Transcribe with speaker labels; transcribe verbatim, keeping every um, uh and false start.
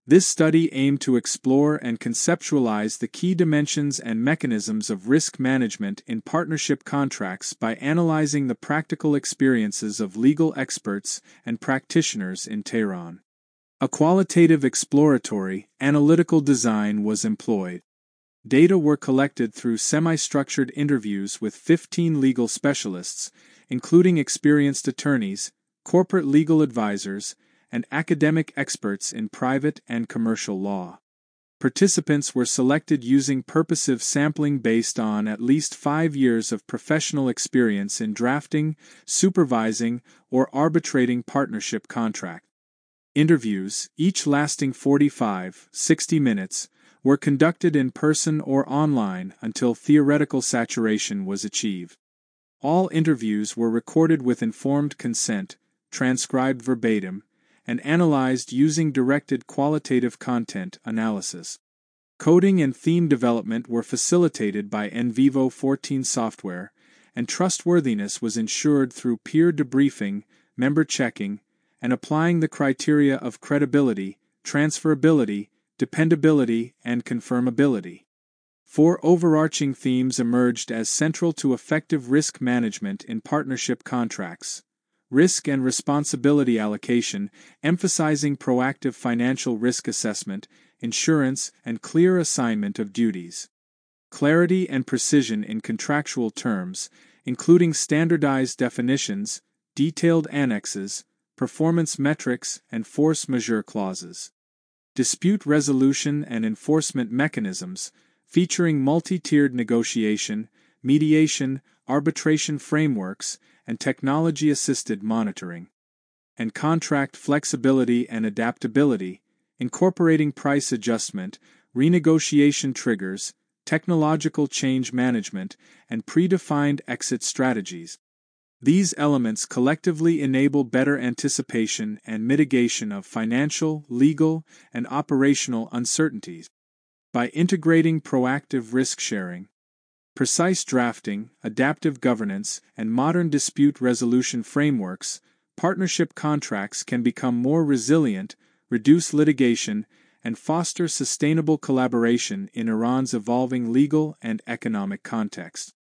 Speaker 1: This study aimed to explore and conceptualize the key dimensions and mechanisms of risk management in partnership contracts by analyzing the practical experiences of legal experts and practitioners in Tehran. A qualitative exploratory, analytical design was employed. Data were collected through semi-structured interviews with fifteen legal specialists, including experienced attorneys, corporate legal advisors, and academic experts in private and commercial law. Participants were selected using purposive sampling based on at least five years of professional experience in drafting, supervising, or arbitrating partnership contracts. Interviews, each lasting forty-five to sixty minutes, were conducted in person or online until theoretical saturation was achieved. All interviews were recorded with informed consent, transcribed verbatim, and analyzed using directed qualitative content analysis. Coding and theme development were facilitated by N Vivo fourteen software, and trustworthiness was ensured through peer debriefing, member checking, and applying the criteria of credibility, transferability, dependability, and confirmability. Four overarching themes emerged as central to effective risk management in partnership contracts. Risk and responsibility allocation, emphasizing proactive financial risk assessment, insurance, and clear assignment of duties. Clarity and precision in contractual terms, including standardized definitions, detailed annexes, performance metrics, and force majeure clauses. Dispute resolution and enforcement mechanisms, featuring multi-tiered negotiation, mediation, arbitration frameworks, and technology-assisted monitoring. And contract flexibility and adaptability, incorporating price adjustment, renegotiation triggers, technological change management, and predefined exit strategies. These elements collectively enable better anticipation and mitigation of financial, legal, and operational uncertainties. By integrating proactive risk sharing, precise drafting, adaptive governance, and modern dispute resolution frameworks, partnership contracts can become more resilient, reduce litigation, and foster sustainable collaboration in Iran's evolving legal and economic context.